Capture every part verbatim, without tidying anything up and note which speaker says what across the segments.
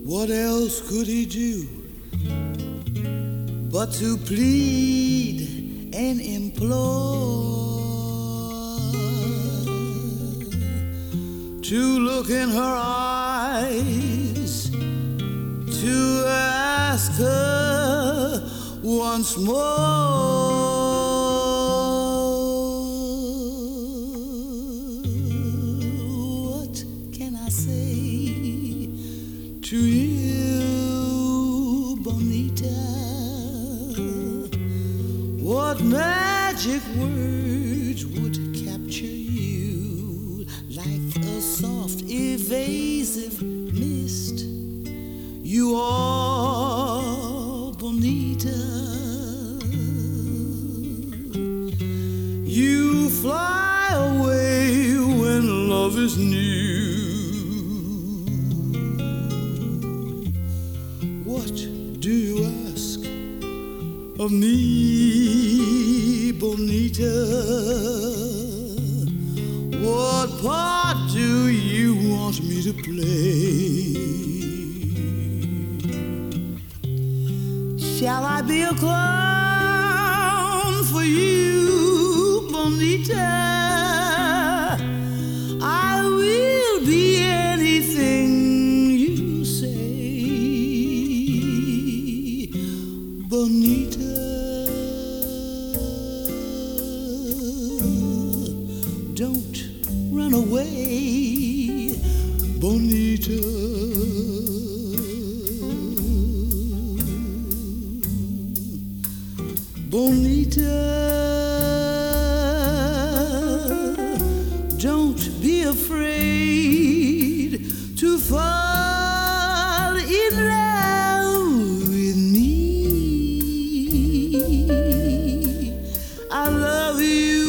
Speaker 1: What else could he do but to plead and implore, to look in her eyes, to ask her once more? What can I say to you, Bonita? What magic words would capture you like a soft, evasive mist? You are Bonita. You fly away when love is new. What do you ask of me, Bonita? What part do you want me to play? Shall I be a clown for you, Bonita? I will be anything you say, Bonita. Don't run away, Bonita. Bonita, don't be afraid to fall in love with me. I love you,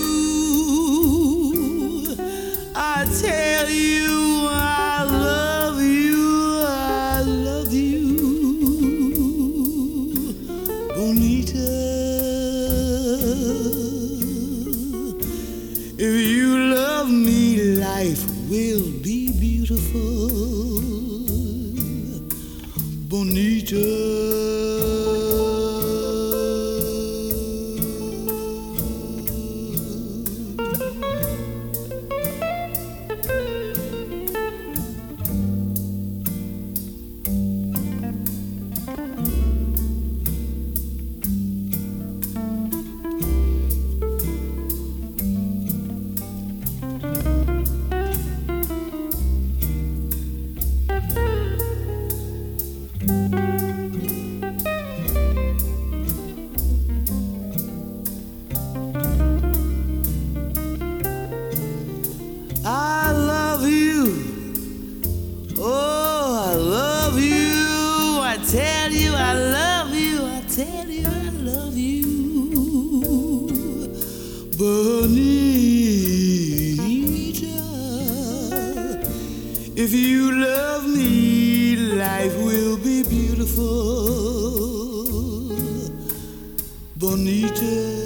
Speaker 1: I tell you I love you, I love you, Bonita. If you love me, life will be beautiful, Bonita. I love you, oh, I love you, I tell you I love you, I tell you I love you, Bonita. If you love me, life will be beautiful, Bonita.